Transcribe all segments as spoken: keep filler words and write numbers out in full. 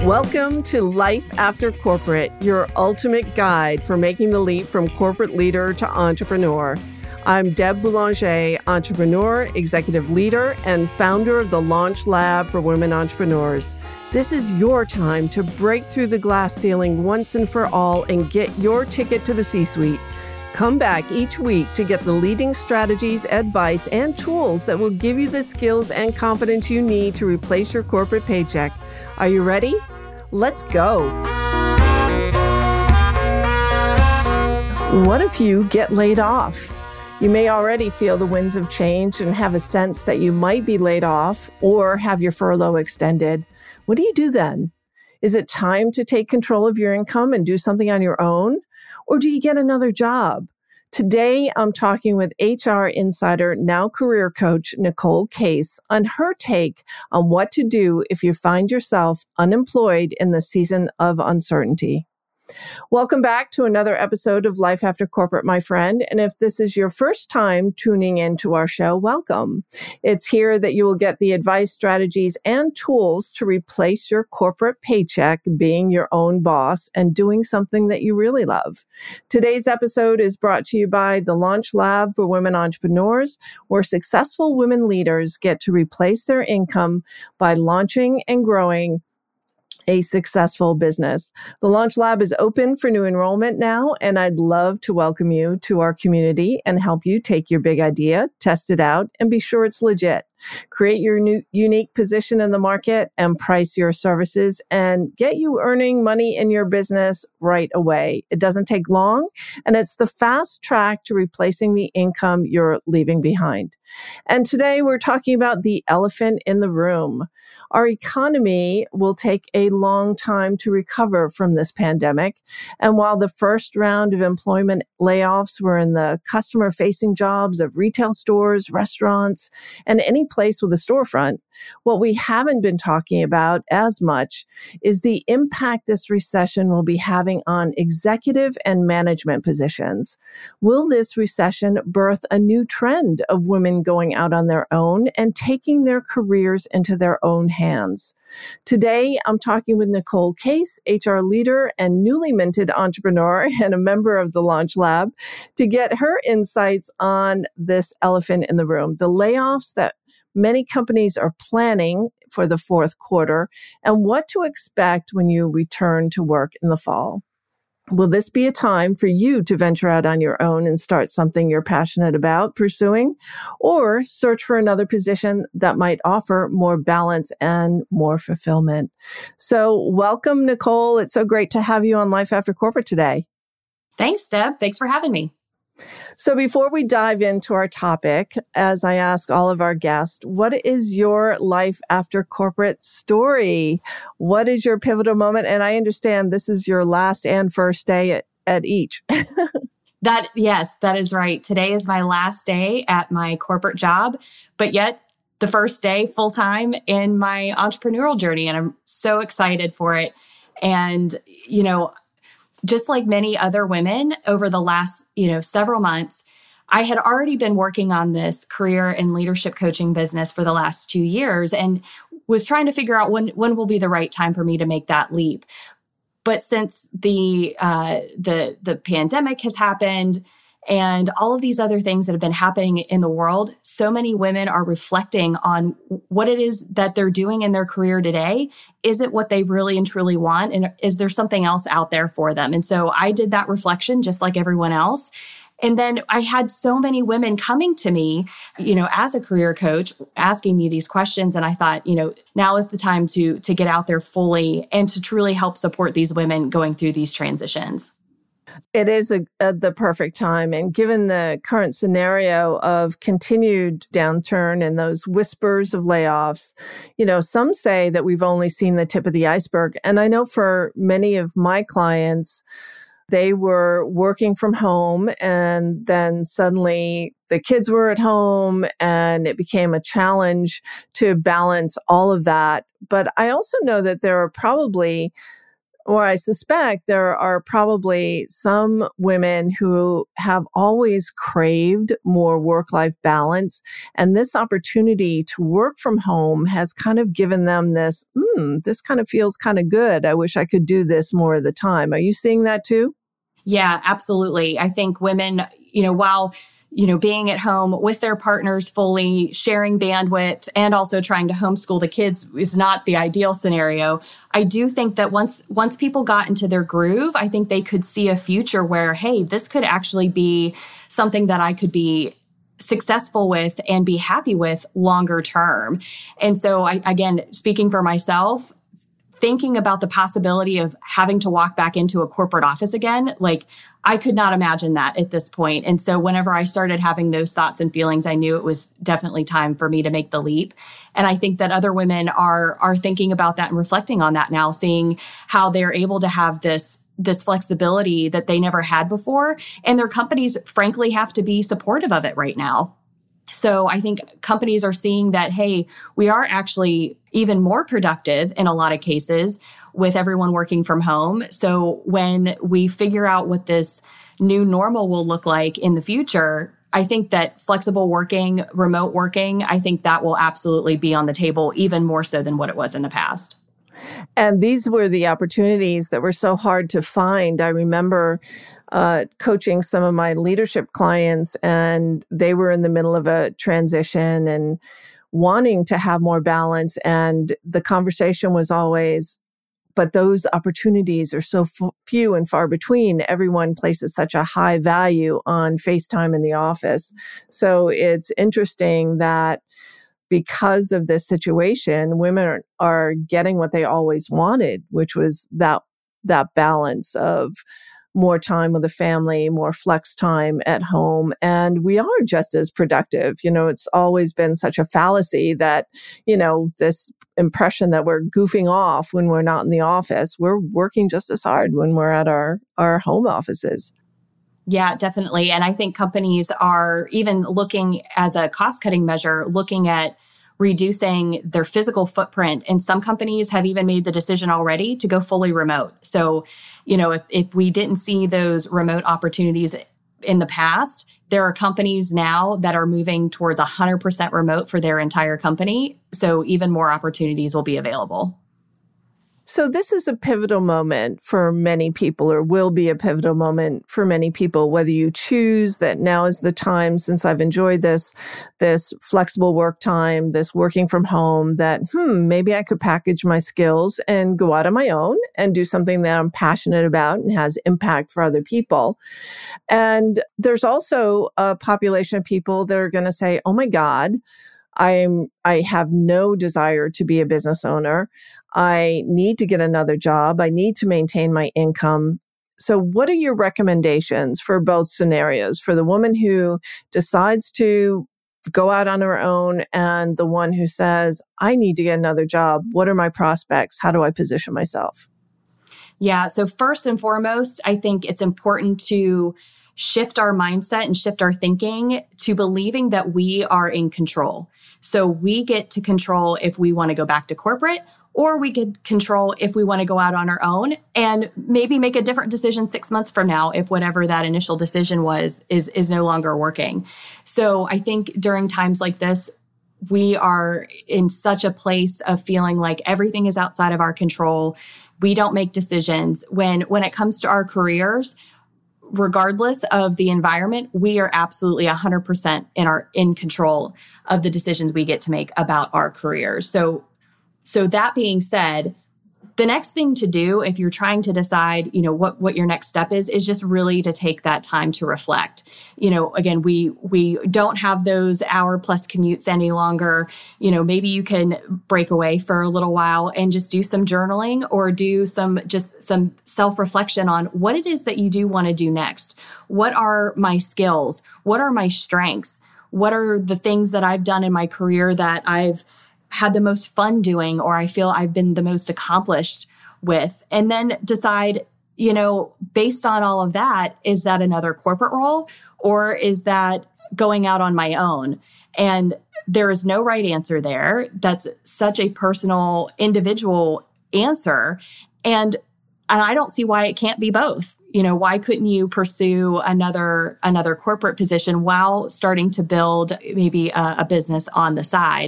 Welcome to Life After Corporate, your ultimate guide for making the leap from corporate leader to entrepreneur. I'm Deb Boulanger, entrepreneur, executive leader, and founder of the Launch Lab for Women Entrepreneurs. This is your time to break through the glass ceiling once and for all and get your ticket to the C-suite. Come back each week to get the leading strategies, advice, and tools that will give you the skills and confidence you need to replace your corporate paycheck. Are you ready? Let's go. What if you get laid off? You may already feel the winds of change and have a sense that you might be laid off or have your furlough extended. What do you do then? Is it time to take control of your income and do something on your own? Or do you get another job? Today, I'm talking with H R insider, now career coach, Nicole Case, on her take on what to do if you find yourself unemployed in the season of uncertainty. Welcome back to another episode of Life After Corporate, my friend. And if this is your first time tuning into our show, welcome. It's here that you will get the advice, strategies, and tools to replace your corporate paycheck being your own boss and doing something that you really love. Today's episode is brought to you by the Launch Lab for Women Entrepreneurs, where successful women leaders get to replace their income by launching and growing a successful business. The Launch Lab is open for new enrollment now, and I'd love to welcome you to our community and help you take your big idea, test it out, and be sure it's legit. Create your new unique position in the market and price your services and get you earning money in your business right away. It doesn't take long, and it's the fast track to replacing the income you're leaving behind. And today we're talking about the elephant in the room. Our economy will take a long time to recover from this pandemic. And while the first round of employment layoffs were in the customer-facing jobs of retail stores, restaurants, and any place with a storefront, what we haven't been talking about as much is the impact this recession will be having on executive and management positions. Will this recession birth a new trend of women going out on their own and taking their careers into their own hands? Today, I'm talking with Nicole Case, H R leader and newly minted entrepreneur and a member of the Launch Lab, to get her insights on this elephant in the room, the layoffs that many companies are planning for the fourth quarter, and what to expect when you return to work in the fall. Will this be a time for you to venture out on your own and start something you're passionate about pursuing, or search for another position that might offer more balance and more fulfillment? So welcome, Nicole. It's so great to have you on Life After Corporate today. Thanks, Deb. Thanks for having me. So before we dive into our topic, as I ask all of our guests, what is your life after corporate story? What is your pivotal moment? And I understand this is your last and first day at, at each. That, yes, that is right. Today is my last day at my corporate job, but yet the first day full time in my entrepreneurial journey. And I'm so excited for it. And, you know, just like many other women over the last, you know, several months, I had already been working on this career and leadership coaching business for the last two years and was trying to figure out when when will be the right time for me to make that leap. But since the uh, the the pandemic has happened and all of these other things that have been happening in the world, so many women are reflecting on what it is that they're doing in their career today. Is it what they really and truly want? And is there something else out there for them? And so I did that reflection just like everyone else. And then I had so many women coming to me, you know, as a career coach, asking me these questions. And I thought, you know, now is the time to, to get out there fully and to truly help support these women going through these transitions. It is a, a, the perfect time. And given the current scenario of continued downturn and those whispers of layoffs, you know, some say that we've only seen the tip of the iceberg. And I know for many of my clients, they were working from home and then suddenly the kids were at home and it became a challenge to balance all of that. But I also know that there are probably Or I suspect there are probably some women who have always craved more work-life balance. And this opportunity to work from home has kind of given them this, hmm, this kind of feels kind of good. I wish I could do this more of the time. Are you seeing that too? Yeah, absolutely. I think women, you know, while you know, being at home with their partners fully, sharing bandwidth, and also trying to homeschool the kids is not the ideal scenario. I do think that once once people got into their groove, I think they could see a future where, hey, this could actually be something that I could be successful with and be happy with longer term. And so, I, again, speaking for myself, thinking about the possibility of having to walk back into a corporate office again, like I could not imagine that at this point. And so whenever I started having those thoughts and feelings, I knew it was definitely time for me to make the leap. And I think that other women are are thinking about that and reflecting on that now, seeing how they're able to have this this flexibility that they never had before. And their companies, frankly, have to be supportive of it right now. So I think companies are seeing that, hey, we are actually even more productive in a lot of cases with everyone working from home. So when we figure out what this new normal will look like in the future, I think that flexible working, remote working, I think that will absolutely be on the table even more so than what it was in the past. And these were the opportunities that were so hard to find. I remember uh, coaching some of my leadership clients, and they were in the middle of a transition and wanting to have more balance. And the conversation was always, but those opportunities are so f- few and far between. Everyone places such a high value on FaceTime in the office. So it's interesting that because of this situation, women are, are getting what they always wanted, which was that that balance of more time with the family, more flex time at home. And we are just as productive. You know, it's always been such a fallacy that, you know, this impression that we're goofing off when we're not in the office. We're working just as hard when we're at our, our home offices. Yeah, definitely. And I think companies are even looking as a cost-cutting measure, looking at reducing their physical footprint. And some companies have even made the decision already to go fully remote. So, you know, if, if we didn't see those remote opportunities in the past, there are companies now that are moving towards one hundred percent remote for their entire company. So even more opportunities will be available. So this is a pivotal moment for many people, or will be a pivotal moment for many people, whether you choose that now is the time, since I've enjoyed this, this flexible work time, this working from home, that, hmm, maybe I could package my skills and go out on my own and do something that I'm passionate about and has impact for other people. And there's also a population of people that are going to say, oh my God, I'm, I have no desire to be a business owner. I need to get another job. I need to maintain my income. So what are your recommendations for both scenarios, for the woman who decides to go out on her own and the one who says, I need to get another job? What are my prospects? How do I position myself? Yeah. So first and foremost, I think it's important to shift our mindset and shift our thinking to believing that we are in control. So we get to control if we want to go back to corporate, or we get control if we want to go out on our own and maybe make a different decision six months from now if whatever that initial decision was is, is no longer working. So I think during times like this, we are in such a place of feeling like everything is outside of our control. We don't make decisions. When, when it comes to our careers, regardless of the environment, we are absolutely one hundred percent in our in control of the decisions we get to make about our careers. So, so that being said, the next thing to do if you're trying to decide, you know, what, what your next step is, is just really to take that time to reflect. You know, again, we we don't have those hour plus commutes any longer. You know, maybe you can break away for a little while and just do some journaling or do some just some self-reflection on what it is that you do want to do next. What are my skills? What are my strengths? What are the things that I've done in my career that I've had the most fun doing, or I feel I've been the most accomplished with? And then decide, you know, based on all of that, is that another corporate role, or is that going out on my own? And there is no right answer there. That's such a personal, individual answer. And and I don't see why it can't be both. You know, why couldn't you pursue another another corporate position while starting to build maybe a, a business on the side?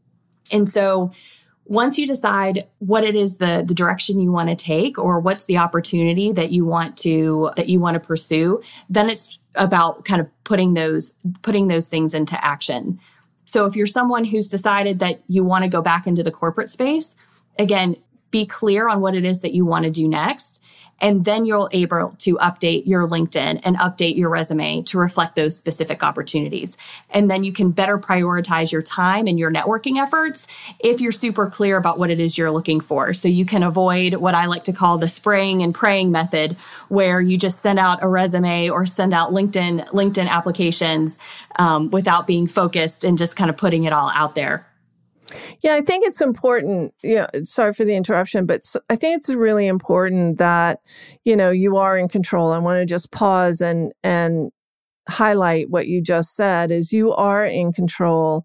And so once you decide what it is the, the direction you want to take, or what's the opportunity that you want to that you want to pursue, then it's about kind of putting those putting those things into action. So if you're someone who's decided that you want to go back into the corporate space, again, be clear on what it is that you want to do next. And then you're able to update your LinkedIn and update your resume to reflect those specific opportunities. And then you can better prioritize your time and your networking efforts if you're super clear about what it is you're looking for. So you can avoid what I like to call the spraying and praying method, where you just send out a resume or send out LinkedIn LinkedIn applications um, without being focused and just kind of putting it all out there. Yeah, I think it's important. Yeah, sorry for the interruption, but I think it's really important that, you know, you are in control. I want to just pause and and highlight what you just said is you are in control.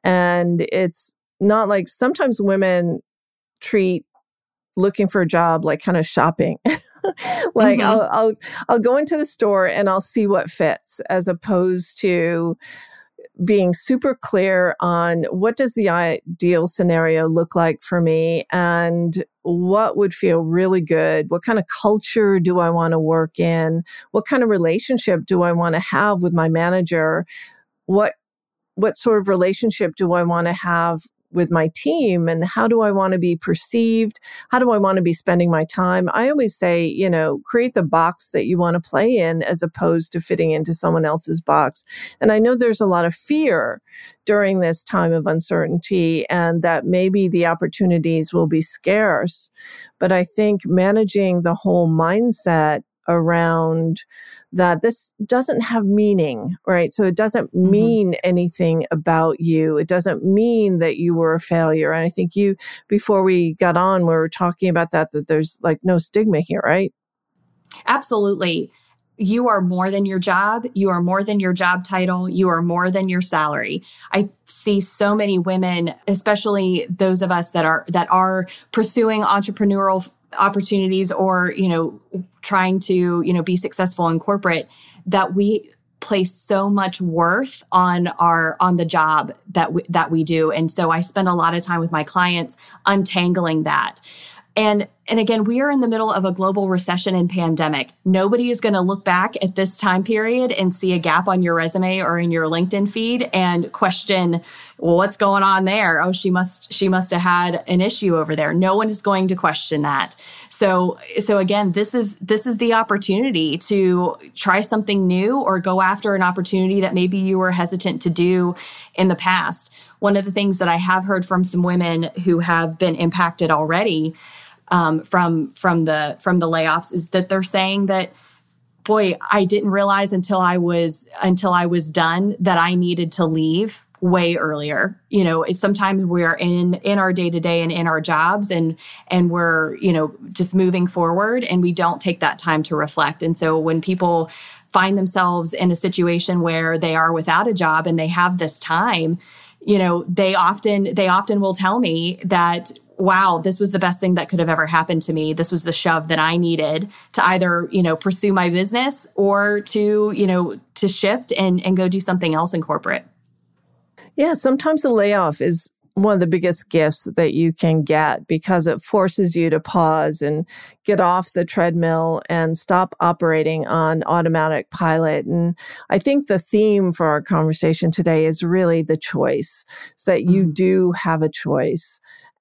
And it's not like sometimes women treat looking for a job like kind of shopping. Like mm-hmm. I'll I'll I'll go into the store and I'll see what fits, as opposed to being super clear on what does the ideal scenario look like for me and what would feel really good? What kind of culture do I want to work in? What kind of relationship do I want to have with my manager? What what sort of relationship do I want to have with my team, and how do I want to be perceived? How do I want to be spending my time? I always say, you know, create the box that you want to play in as opposed to fitting into someone else's box. And I know there's a lot of fear during this time of uncertainty and that maybe the opportunities will be scarce. But I think managing the whole mindset around that this doesn't have meaning, right? So it doesn't mean mm-hmm. anything about you. It doesn't mean that you were a failure. And I think you, before we got on, we were talking about that, that there's like no stigma here, right? Absolutely. You are more than your job. You are more than your job title. You are more than your salary. I see so many women, especially those of us that are, that are pursuing entrepreneurial opportunities or, you know, trying to, you know, be successful in corporate, that we place so much worth on our, on the job that we, that we do. And so I spend a lot of time with my clients untangling that. And, and again, we are in the middle of a global recession and pandemic. Nobody is going to look back at this time period and see a gap on your resume or in your LinkedIn feed and question, well, what's going on there? Oh, she must, she must have had an issue over there. No one is going to question that. So, so again, this is, this is the opportunity to try something new or go after an opportunity that maybe you were hesitant to do in the past. One of the things that I have heard from some women who have been impacted already Um, from from the from the layoffs is that they're saying that, boy, I didn't realize until I was until I was done that I needed to leave way earlier. You know, it's sometimes we're in in our day to day and in our jobs, and and we're, you know, just moving forward, and we don't take that time to reflect. And so when people find themselves in a situation where they are without a job and they have this time, you know, they often they often will tell me that, wow, this was the best thing that could have ever happened to me. This was the shove that I needed to either, you know, pursue my business or to, you know, to shift and, and go do something else in corporate. Yeah, sometimes the layoff is one of the biggest gifts that you can get because it forces you to pause and get off the treadmill and stop operating on automatic pilot. And I think the theme for our conversation today is really the choice, so that you mm. do have a choice.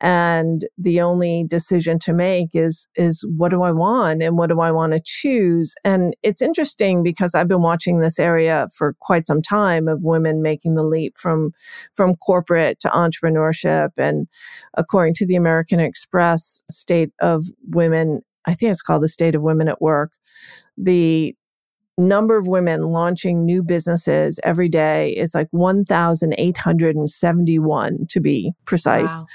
And the only decision to make is, is what do I want and what do I want to choose? And it's interesting because I've been watching this area for quite some time of women making the leap from, from corporate to entrepreneurship. And according to the American Express State of Women, I think it's called the State of Women at Work, the number of women launching new businesses every day is like one thousand eight hundred seventy-one to be precise. Wow.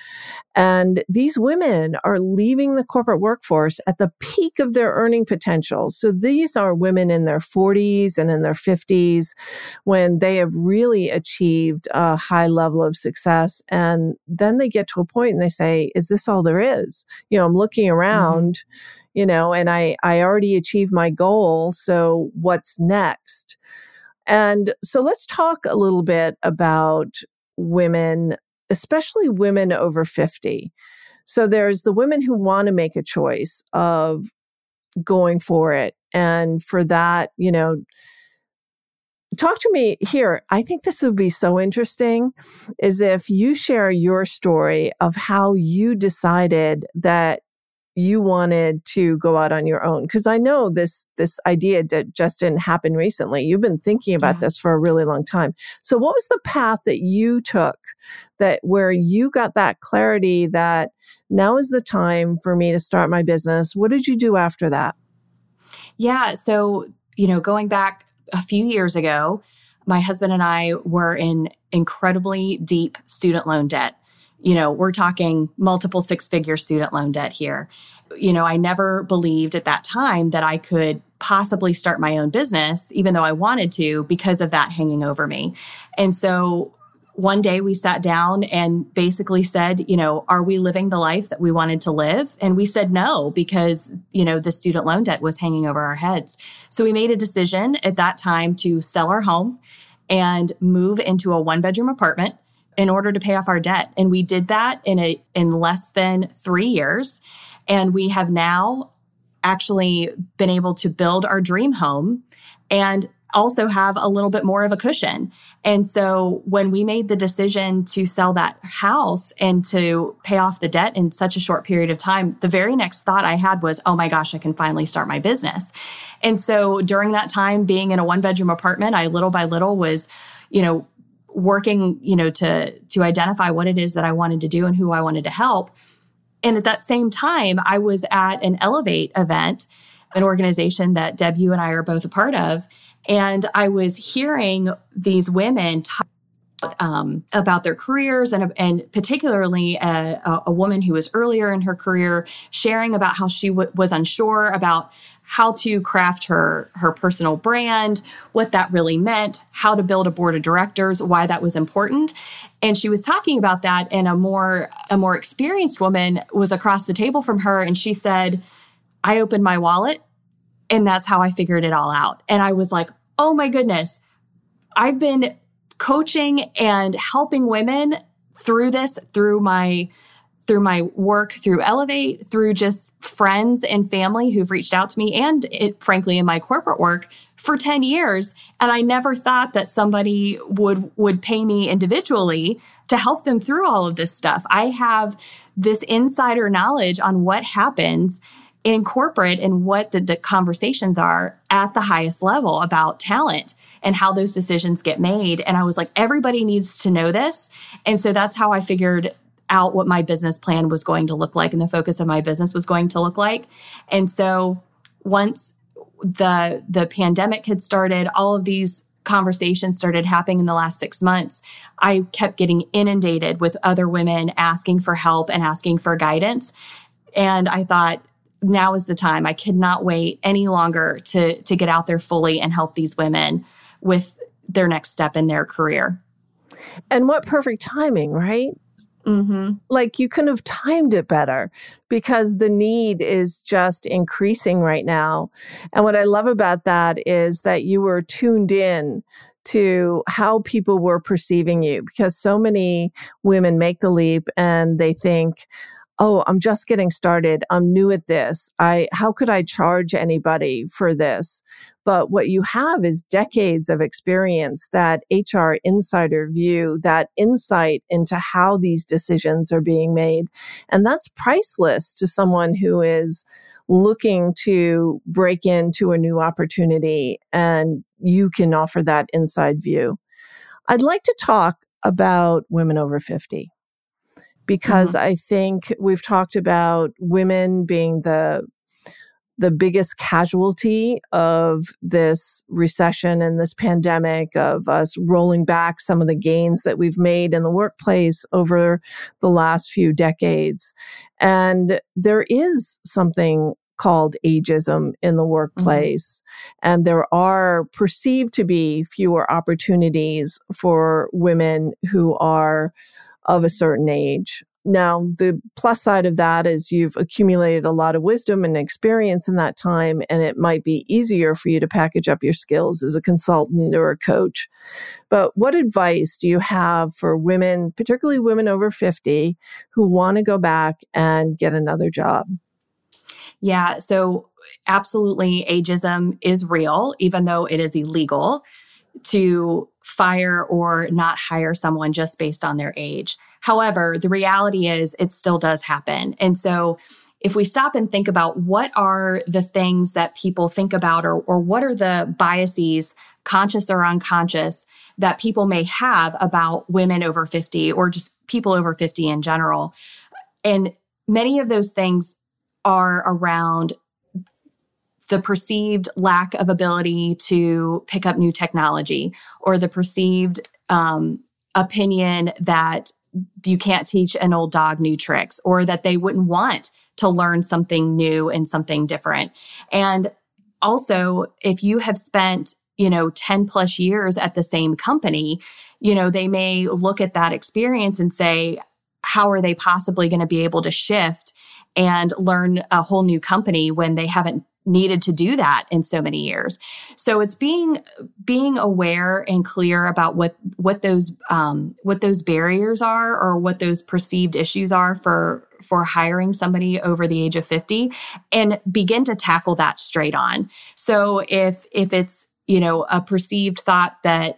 And these women are leaving the corporate workforce at the peak of their earning potential. So these are women in their forties and in their fifties when they have really achieved a high level of success. And then they get to a point and they say, is this all there is? You know, I'm looking around. Mm-hmm. you know, and I, I already achieved my goal. So what's next? And so let's talk a little bit about women, especially women over fifty. So there's the women who want to make a choice of going for it. And for that, you know, talk to me here. I think this would be so interesting is if you share your story of how you decided that you wanted to go out on your own. Because I know this this idea that just didn't happen recently. You've been thinking about Yeah. this for a really long time. So what was the path that you took that where you got that clarity that now is the time for me to start my business? What did you do after that? Yeah. So, you know, going back a few years ago, my husband and I were in incredibly deep student loan debt. You know, we're talking multiple six-figure student loan debt here. You know, I never believed at that time that I could possibly start my own business, even though I wanted to, because of that hanging over me. And so one day we sat down and basically said, you know, are we living the life that we wanted to live? And we said no, because, you know, the student loan debt was hanging over our heads. So we made a decision at that time to sell our home and move into a one-bedroom apartment in order to pay off our debt. And we did that in a in less than three years. And we have now actually been able to build our dream home and also have a little bit more of a cushion. And so when we made the decision to sell that house and to pay off the debt in such a short period of time, the very next thought I had was, oh my gosh, I can finally start my business. And so during that time, being in a one-bedroom apartment, I little by little was, you know, working, you know, to, to identify what it is that I wanted to do and who I wanted to help. And at that same time, I was at an Elevate event, an organization that Deb, you and I are both a part of. And I was hearing these women talk um, about their careers and, and particularly a, a woman who was earlier in her career sharing about how she w- was unsure about how to craft her, her personal brand, what that really meant, how to build a board of directors, why that was important. And she was talking about that, and a more, a more experienced woman was across the table from her, and she said, I opened my wallet, and that's how I figured it all out. And I was like, oh my goodness, I've been coaching and helping women through this, through my through my work, through Elevate, through just friends and family who've reached out to me, and it, frankly, in my corporate work for ten years. And I never thought that somebody would, would pay me individually to help them through all of this stuff. I have this insider knowledge on what happens in corporate and what the, the conversations are at the highest level about talent and how those decisions get made. And I was like, everybody needs to know this. And so that's how I figured out what my business plan was going to look like and the focus of my business was going to look like. And so once the the pandemic had started, all of these conversations started happening in the last six months. I kept getting inundated with other women asking for help and asking for guidance. And I thought, now is the time. I cannot wait any longer to, to get out there fully and help these women with their next step in their career. And what perfect timing, right? Mm-hmm. Like you couldn't have timed it better because the need is just increasing right now. And what I love about that is that you were tuned in to how people were perceiving you, because so many women make the leap and they think, oh, I'm just getting started. I'm new at this. I, how could I charge anybody for this? But what you have is decades of experience, that H R insider view, that insight into how these decisions are being made. And that's priceless to someone who is looking to break into a new opportunity, and you can offer that inside view. I'd like to talk about women over fifty. Because mm-hmm. I think we've talked about women being the the biggest casualty of this recession and this pandemic, of us rolling back some of the gains that we've made in the workplace over the last few decades. And there is something called ageism in the workplace. Mm-hmm. And there are perceived to be fewer opportunities for women who are of a certain age. Now, the plus side of that is you've accumulated a lot of wisdom and experience in that time, and it might be easier for you to package up your skills as a consultant or a coach. But what advice do you have for women, particularly women over fifty, who want to go back and get another job? Yeah, so absolutely, ageism is real, even though it is illegal to fire or not hire someone just based on their age. However, the reality is it still does happen. And so if we stop and think about what are the things that people think about, or, or what are the biases, conscious or unconscious, that people may have about women over fifty or just people over fifty in general. And many of those things are around the perceived lack of ability to pick up new technology, or the perceived um, opinion that you can't teach an old dog new tricks, or that they wouldn't want to learn something new and something different. And also, if you have spent, you know, ten plus years at the same company, you know, they may look at that experience and say, how are they possibly going to be able to shift and learn a whole new company when they haven't needed to do that in so many years? So it's being being aware and clear about what what those um, what those barriers are, or what those perceived issues are for for hiring somebody over the age of fifty, and begin to tackle that straight on. So if if it's, you know, a perceived thought that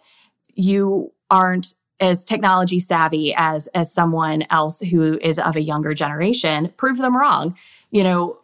you aren't as technology savvy as as someone else who is of a younger generation, prove them wrong. You know,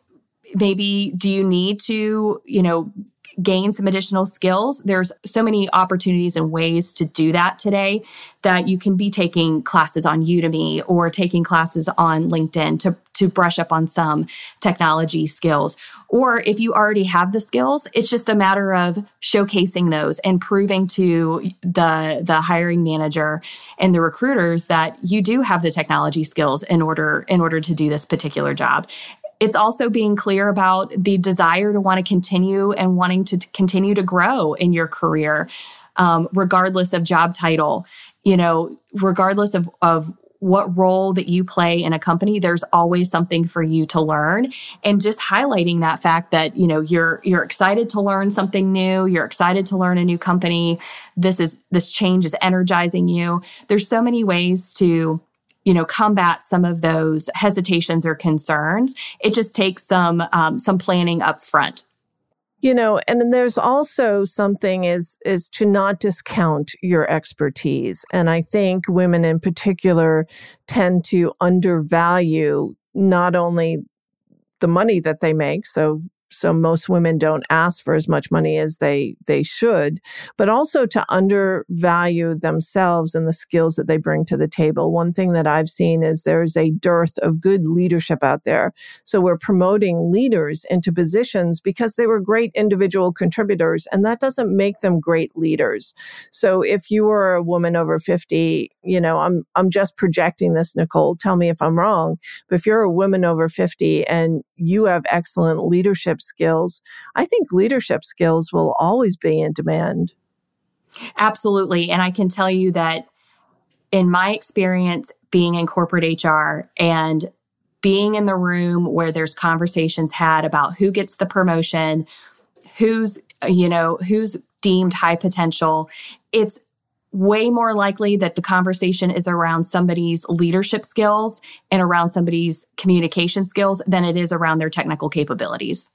maybe do you need to, you know, gain some additional skills? There's so many opportunities and ways to do that today, that you can be taking classes on Udemy or taking classes on LinkedIn to, to brush up on some technology skills. Or if you already have the skills, it's just a matter of showcasing those and proving to the, the hiring manager and the recruiters that you do have the technology skills in order, in order to do this particular job. It's also being clear about the desire to want to continue and wanting to t- continue to grow in your career, um, regardless of job title. You know, regardless of, of what role that you play in a company, there's always something for you to learn. And just highlighting that fact that, you know, you're you're excited to learn something new, you're excited to learn a new company. This is this change is energizing you. There's so many ways to, you know, combat some of those hesitations or concerns. It just takes some um, some planning up front. You know, and then there's also something is is to not discount your expertise. And I think women in particular tend to undervalue not only the money that they make, so So most women don't ask for as much money as they they should, but also to undervalue themselves and the skills that they bring to the table. One thing that I've seen is there's a dearth of good leadership out there. So we're promoting leaders into positions because they were great individual contributors, and that doesn't make them great leaders. So if you are a woman over fifty, you know, I'm I'm just projecting this, Nicole, tell me if I'm wrong, but if you're a woman over fifty and you have excellent leadership skills, I think leadership skills will always be in demand. Absolutely. And I can tell you that in my experience being in corporate H R and being in the room where there's conversations had about who gets the promotion, who's, you know, who's deemed high potential, it's way more likely that the conversation is around somebody's leadership skills and around somebody's communication skills than it is around their technical capabilities.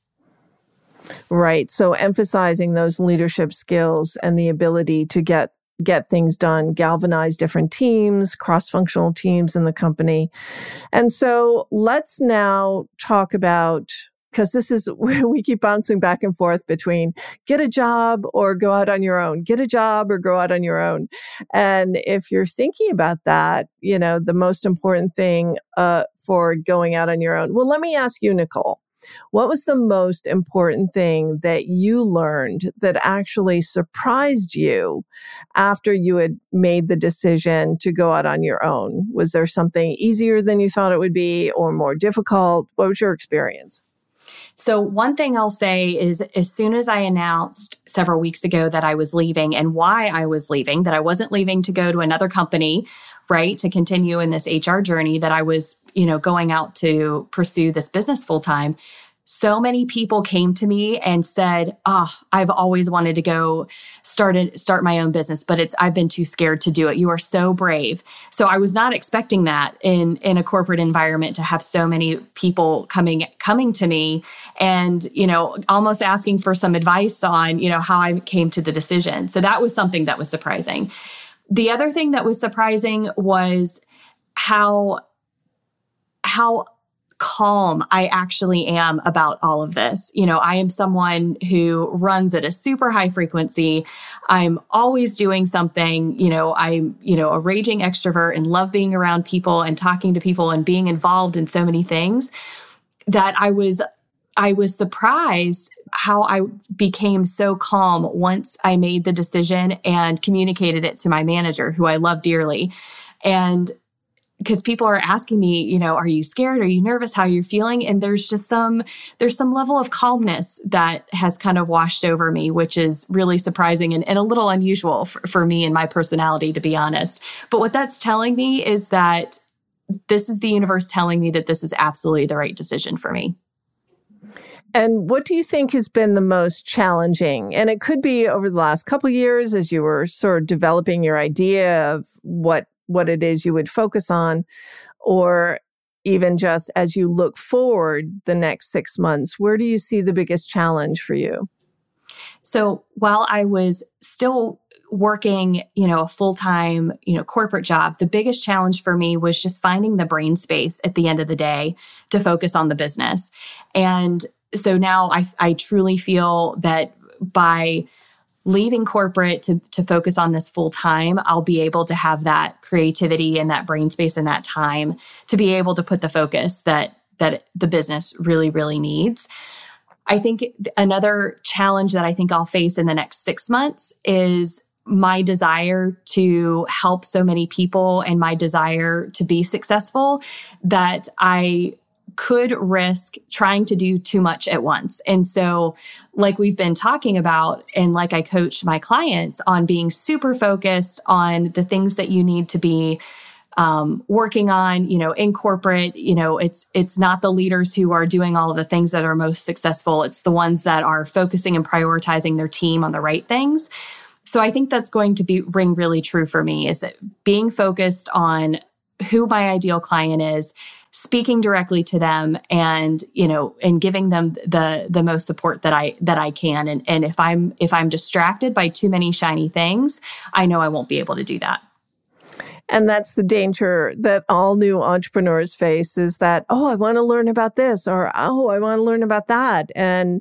Right. So emphasizing those leadership skills and the ability to get get things done, galvanize different teams, cross-functional teams in the company. And so let's now talk about, because this is where we keep bouncing back and forth between get a job or go out on your own, get a job or go out on your own. And if you're thinking about that, you know, the most important thing uh, for going out on your own. Well, let me ask you, Nicole, what was the most important thing that you learned that actually surprised you after you had made the decision to go out on your own? Was there something easier than you thought it would be or more difficult? What was your experience? So one thing I'll say is as soon as I announced several weeks ago that I was leaving and why I was leaving, that I wasn't leaving to go to another company, right, to continue in this H R journey, that I was, you know, going out to pursue this business full time. So many people came to me and said, "Oh, I've always wanted to go start a, start my own business, but it's I've been too scared to do it. You are so brave." So I was not expecting that in in a corporate environment to have so many people coming coming to me and, you know, almost asking for some advice on, you know, how I came to the decision. So that was something that was surprising. The other thing that was surprising was how how calm I actually am about all of this. You know, I am someone who runs at a super high frequency. I'm always doing something. You know, I'm, you know, a raging extrovert and love being around people and talking to people and being involved in so many things that I was, I was surprised how I became so calm once I made the decision and communicated it to my manager, who I love dearly. And because people are asking me, you know, are you scared? Are you nervous? How are you feeling? And there's just some, there's some level of calmness that has kind of washed over me, which is really surprising and, and a little unusual for, for me and my personality, to be honest. But what that's telling me is that this is the universe telling me that this is absolutely the right decision for me. And what do you think has been the most challenging? And it could be over the last couple of years as you were sort of developing your idea of what what it is you would focus on, or even just as you look forward the next six months, where do you see the biggest challenge for you? So while I was still working, you know, a full-time, you know, corporate job, the biggest challenge for me was just finding the brain space at the end of the day to focus on the business. And so now I, I truly feel that by leaving corporate to, to focus on this full time, I'll be able to have that creativity and that brain space and that time to be able to put the focus that that the business really, really needs. I think another challenge that I think I'll face in the next six months is my desire to help so many people and my desire to be successful that I could risk trying to do too much at once. And so, like we've been talking about, and like I coach my clients on being super focused on the things that you need to be um, working on, you know, in corporate, you know, it's, it's not the leaders who are doing all of the things that are most successful. It's the ones that are focusing and prioritizing their team on the right things. So I think that's going to be ring really true for me, is that being focused on who my ideal client is, speaking directly to them, and, you know, and giving them the the most support that I that I can. And and if I'm if I'm distracted by too many shiny things, I know I won't be able to do that. And that's the danger that all new entrepreneurs face, is that, oh, I want to learn about this, or oh, I want to learn about that. And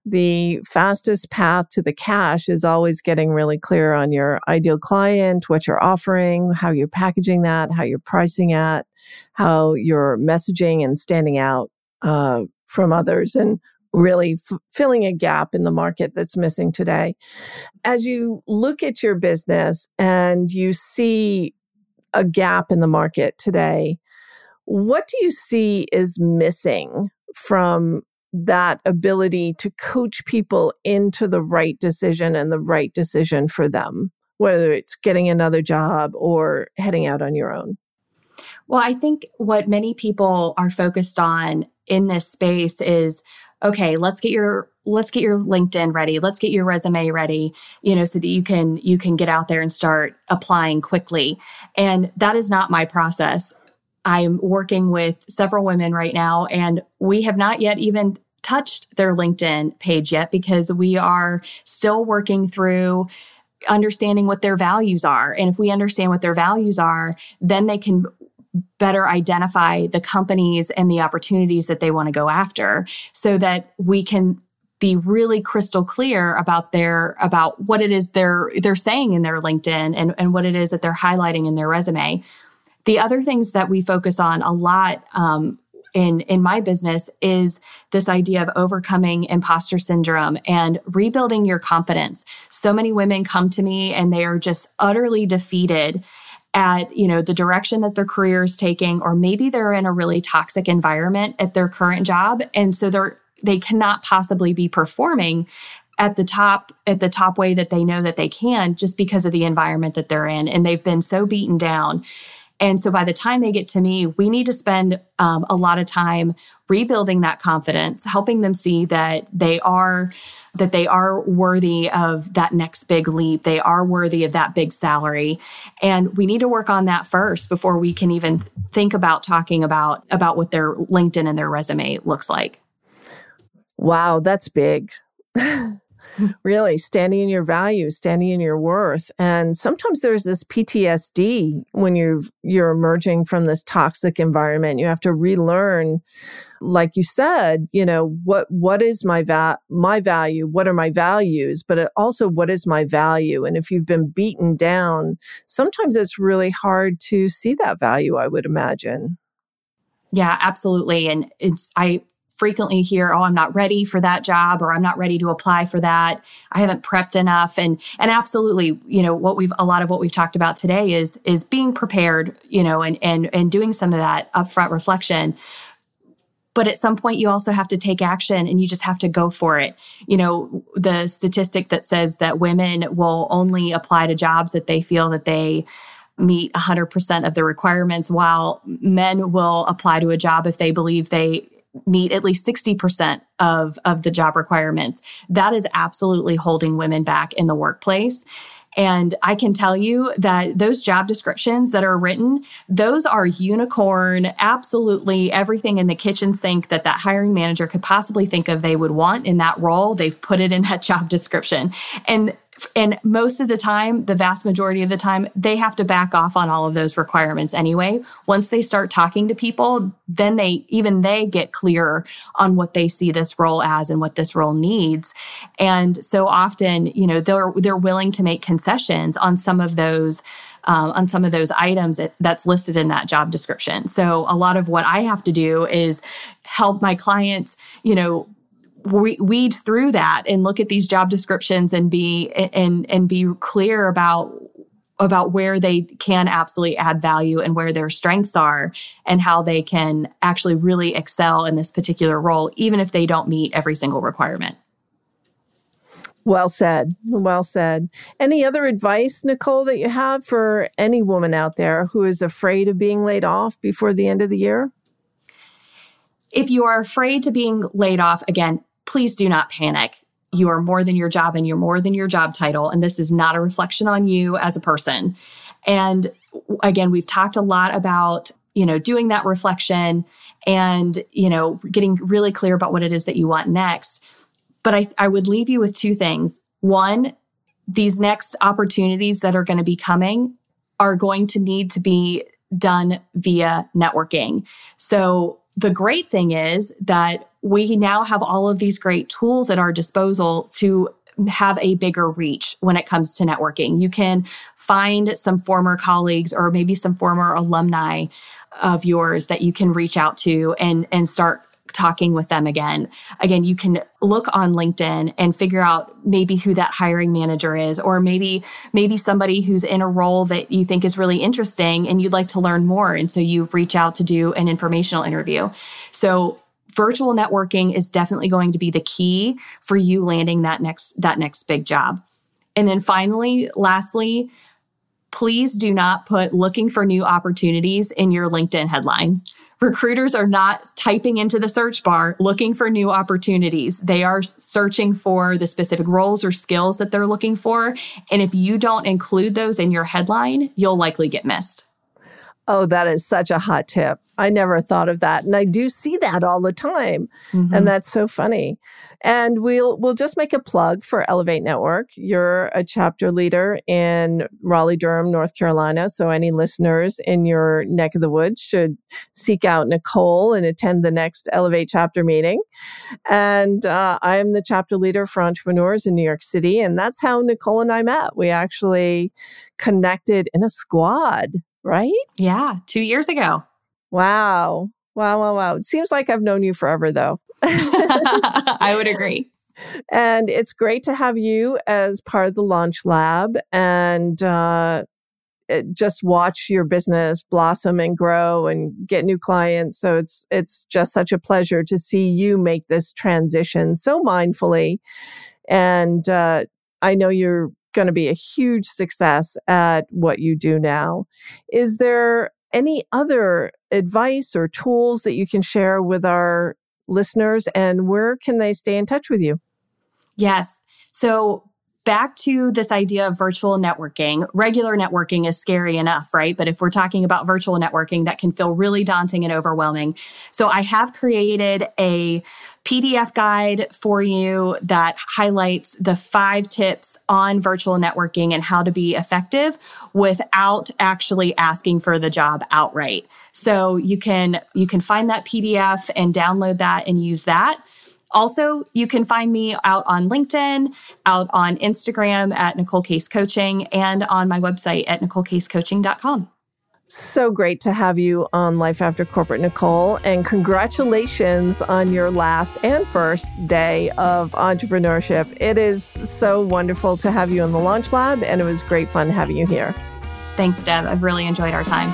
the fastest path to the cash is always getting really clear on your ideal client, what you're offering, how you're packaging that, how you're pricing it, how you're messaging and standing out uh, from others, and really f- filling a gap in the market that's missing today. As you look at your business and you see a gap in the market today, what do you see is missing from that ability to coach people into the right decision and the right decision for them, whether it's getting another job or heading out on your own? Well, I think what many people are focused on in this space is, okay, let's get your let's get your LinkedIn ready, let's get your resume ready, you know, so that you can you can get out there and start applying quickly. And that is not my process. I'm working with several women right now, and we have not yet even touched their LinkedIn page yet, because we are still working through understanding what their values are. And if we understand what their values are, then they can better identify the companies and the opportunities that they want to go after, so that we can be really crystal clear about their about what it is they're they're saying in their LinkedIn, and, and what it is that they're highlighting in their resume. The other things that we focus on a lot um, in, in my business is this idea of overcoming imposter syndrome and rebuilding your confidence. So many women come to me and they are just utterly defeated at, you know, the direction that their career is taking, or maybe they're in a really toxic environment at their current job. And so they're they cannot possibly be performing at the top, at the top way that they know that they can, just because of the environment that they're in. And they've been so beaten down. And so by the time they get to me, we need to spend um, a lot of time rebuilding that confidence, helping them see that they are that they are worthy of that next big leap. They are worthy of that big salary. And we need to work on that first before we can even think about talking about, about what their LinkedIn and their resume looks like. Wow, that's big. Really, standing in your value, standing in your worth. And sometimes there's this P T S D when you're, you're emerging from this toxic environment. You have to relearn, like you said, you know, what what is my va- my value? What are my values? But also, what is my value? And if you've been beaten down, sometimes it's really hard to see that value, I would imagine. Yeah, absolutely. And it's, I frequently hear, oh, I'm not ready for that job, or I'm not ready to apply for that. I haven't prepped enough. And, and absolutely, you know, what we've, a lot of what we've talked about today is, is being prepared, you know, and, and, and doing some of that upfront reflection. But at some point, you also have to take action, and you just have to go for it. You know, the statistic that says that women will only apply to jobs that they feel that they meet one hundred percent of the requirements, while men will apply to a job if they believe they meet at least sixty percent of, of the job requirements. That is absolutely holding women back in the workplace. And I can tell you that those job descriptions that are written, those are unicorn, absolutely everything in the kitchen sink that that hiring manager could possibly think of they would want in that role. They've put it in that job description. And And most of the time, the vast majority of the time, they have to back off on all of those requirements anyway. Once they start talking to people, then they, even they get clearer on what they see this role as and what this role needs. And so often, you know, they're, they're willing to make concessions on some of those Um, on some of those items that, that's listed in that job description. So a lot of what I have to do is help my clients, you know, weed through that and look at these job descriptions and be and and be clear about about where they can absolutely add value and where their strengths are, and how they can actually really excel in this particular role, even if they don't meet every single requirement. Well said. Well said. Any other advice, Nicole, that you have for any woman out there who is afraid of being laid off before the end of the year? If you are afraid to being laid off, again, please do not panic. You are more than your job, and you're more than your job title. And this is not a reflection on you as a person. And again, we've talked a lot about, you know, doing that reflection and, you know, getting really clear about what it is that you want next. But I, I would leave you with two things. One, these next opportunities that are going to be coming are going to need to be done via networking. So the great thing is that we now have all of these great tools at our disposal to have a bigger reach when it comes to networking. You can find some former colleagues or maybe some former alumni of yours that you can reach out to and, and start talking with them again. Again, you can look on LinkedIn and figure out maybe who that hiring manager is, or maybe maybe somebody who's in a role that you think is really interesting and you'd like to learn more. And so you reach out to do an informational interview. So virtual networking is definitely going to be the key for you landing that next that next big job. And then finally, lastly, please do not put looking for new opportunities in your LinkedIn headline. Recruiters are not typing into the search bar looking for new opportunities. They are searching for the specific roles or skills that they're looking for. And if you don't include those in your headline, you'll likely get missed. Oh, that is such a hot tip. I never thought of that. And I do see that all the time. Mm-hmm. And that's so funny. And we'll we'll just make a plug for Elevate Network. You're a chapter leader in Raleigh-Durham, North Carolina. So any listeners in your neck of the woods should seek out Nicole and attend the next Elevate chapter meeting. And uh, I am the chapter leader for entrepreneurs in New York City. And that's how Nicole and I met. We actually connected in a squad, right? Yeah, two years ago. Wow. Wow, wow, wow. It seems like I've known you forever, though. I would agree. And it's great to have you as part of the Launch Lab. And uh, uh, just watch your business blossom and grow and get new clients. So it's it's just such a pleasure to see you make this transition so mindfully. And uh, I know you're going to be a huge success at what you do now. Is there any other advice or tools that you can share with our listeners, and where can they stay in touch with you? Yes. So back to this idea of virtual networking. Regular networking is scary enough, right? But if we're talking about virtual networking, that can feel really daunting and overwhelming. So I have created a P D F guide for you that highlights the five tips on virtual networking and how to be effective without actually asking for the job outright. So you can you can find that P D F and download that and use that. Also, you can find me out on LinkedIn, out on Instagram at Nicole Case Coaching, and on my website at nicole case coaching dot com. So great to have you on Life After Corporate, Nicole, and congratulations on your last and first day of entrepreneurship. It is so wonderful to have you in the Launch Lab, and it was great fun having you here. Thanks, Deb. I've really enjoyed our time.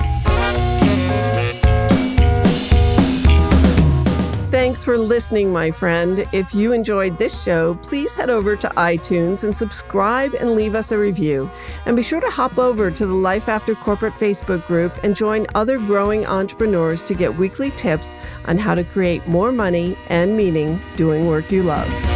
Thanks for listening, my friend. If you enjoyed this show, please head over to iTunes and subscribe and leave us a review. And be sure to hop over to the Life After Corporate Facebook group and join other growing entrepreneurs to get weekly tips on how to create more money and meaning doing work you love.